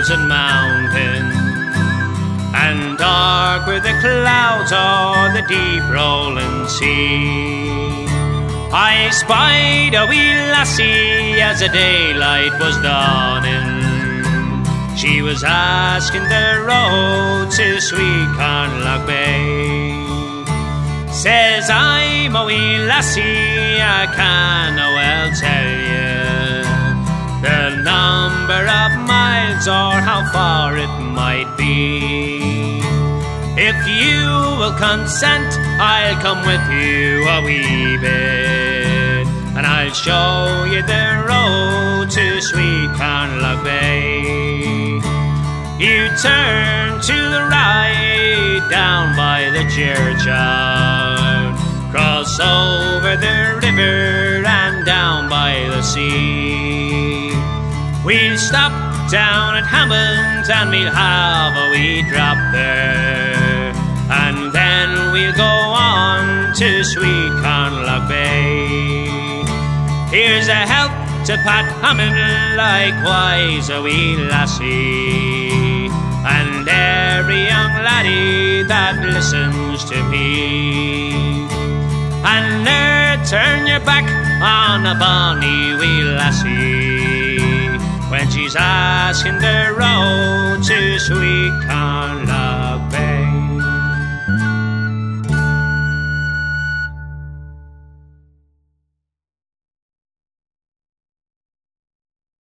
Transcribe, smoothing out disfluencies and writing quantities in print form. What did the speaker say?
hills and mountains, and dark were the clouds o'er the deep rolling sea. I spied a wee lassie as the daylight was dawning. She was asking the road to sweet Carnlough Bay. Says I'm a wee lassie, I canna well tell you the number of miles or how far it might be. If you will consent, I'll come with you a wee bit, and I'll show you the road to sweet Carnlough Bay. You turn to the right down by the churchyard, cross over the river and down by the sea. We'll stop down at Hammond and we'll have a wee drop there, and then we'll go on to sweet Carnlough Bay. Here's a health to Pat Hammond, likewise a wee lassie, and every young laddie that listens to me. And ne'er turn your back on a bonny wee lassie when she's asking the road to sweet Carnlough